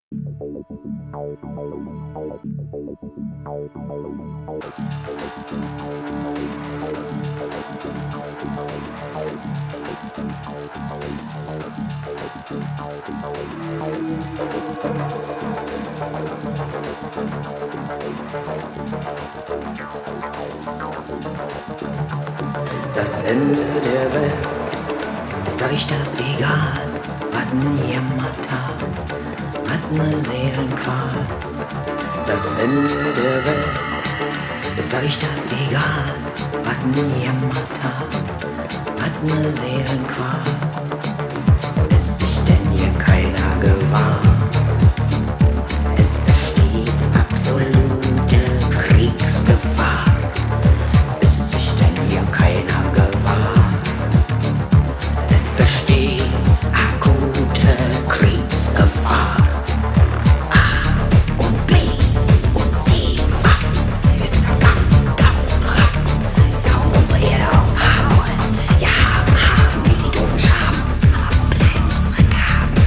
Das Ende der Welt, ist euch das egal? Wat n Jammertal, wat ne Seelenqual. Das Ende der Welt, ist euch das egal? Wat n Jammertal, wat ne Seelenqual. Ist sich denn hier keiner gewahr? Es besteht absolute Kriegsgefahr. Ist sich denn hier keiner gewahr? Es besteht akute Kriegsgefahr. A und B und C Waffen. Es gibt Gaffen, Gaffen, Raffen. Saugen unsere Erde aus, haben. Ja, haben wir die doofen Schaben. Aber wo bleiben unsere Gaben?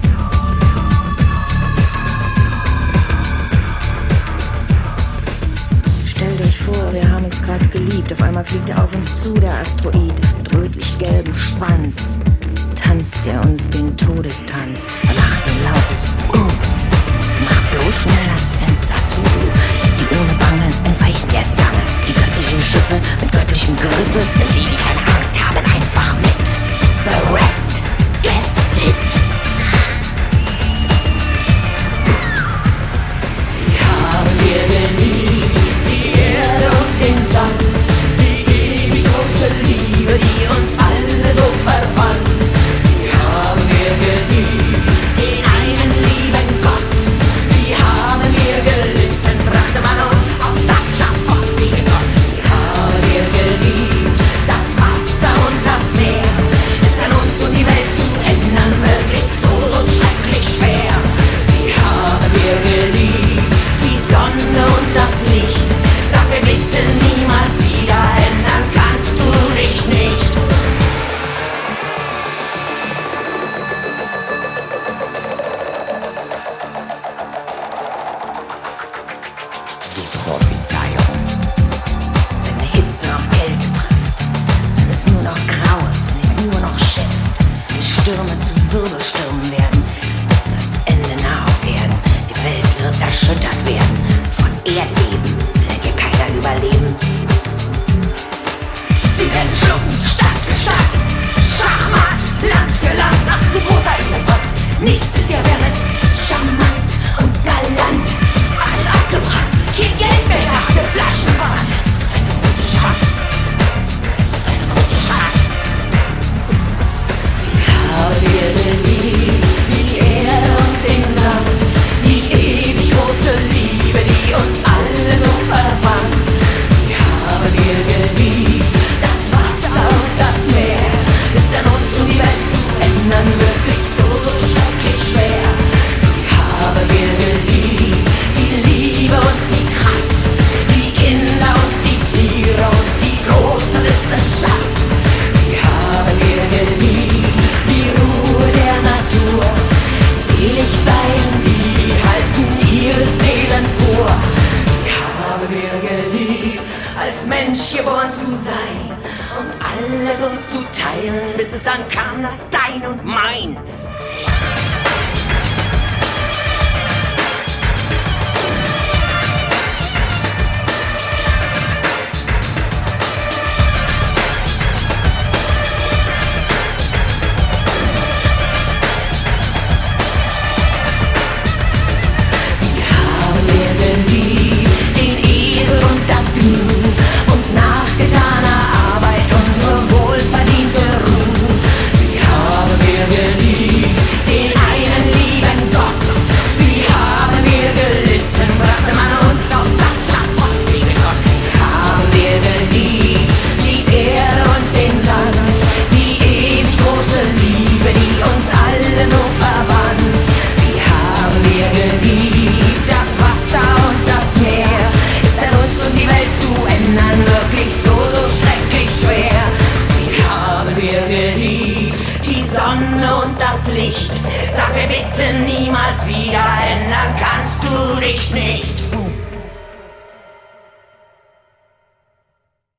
Stellt euch vor, wir haben uns gerade geliebt. Auf einmal fliegt er auf uns zu, der Asteroid. Mit rötlich-gelbem Schwanz tanzt er uns den Todestanz. Er macht ein lautes Macht bloß schnell das Fenster zu. Die ohne Bange entweichen der Zange. Die göttlichen Schiffe mit göttlichen Griffe. Denn die keine Angst haben, einfach mit. The rest gets hit. Wie haben wir geliebt, die Erde und den Sand, die ewig große Liebe, die uns alle so verband. Wie haben wir geliebt, den einen lieben Gott, wie haben wir gelitten, brachte man uns auf das Schafott wie Gott. Wie haben wir geliebt, das Wasser und das Meer, ist an uns und die Welt zu ändern wirklich so schrecklich schwer. Wie haben wir geliebt, die Sonne und das Licht, sag mir bitte niemals wieder, ändern kannst du dich nicht. Die Prophezeiung, wenn Hitze auf Kälte trifft, wenn es nur noch grau ist, wenn es nur noch schifft, wenn Stürme zu Wirbelstürmen werden, ist das Ende nah auf Erden. Die Welt wird erschüttert werden von Erdbeben, will denn hier keiner überleben. Sie werden schlucken, Stadt für Stadt, Schachmatt, Land für Land, ach du großer Elefant. Nichts ist ja während charmant und galant, alles abgebrannt, kein Geld mehr da für Flaschenpfand. Es ist eine große Stadt, es ist eine große Stadt. Wie haben wir geliebt, die Erde und den Sand, die ewig große Liebe, die uns alle so verband. Wie haben wir geliebt, das Wasser und das Meer, ist an uns und die Welt zu ändern wirklich so schrecklich schwer. Wie haben wir geliebt, die Liebe und die Kraft, die Kinder und die Tiere und die große Wissenschaft. Wie haben wir geliebt, die Ruhe der Natur, selig seien die, halten ihre Seelen pur. Wie haben wir geliebt, als Mensch geboren zu sein und alles uns zu teilen, bis es dann kam, das Dein und Mein. Wie haben wir geliebt, den Esel und das Gnu und nach getaner Arbeit unsere wohlverdiente Ruhe. Wie haben wir geliebt, niemals wieder ändern kannst du dich nicht.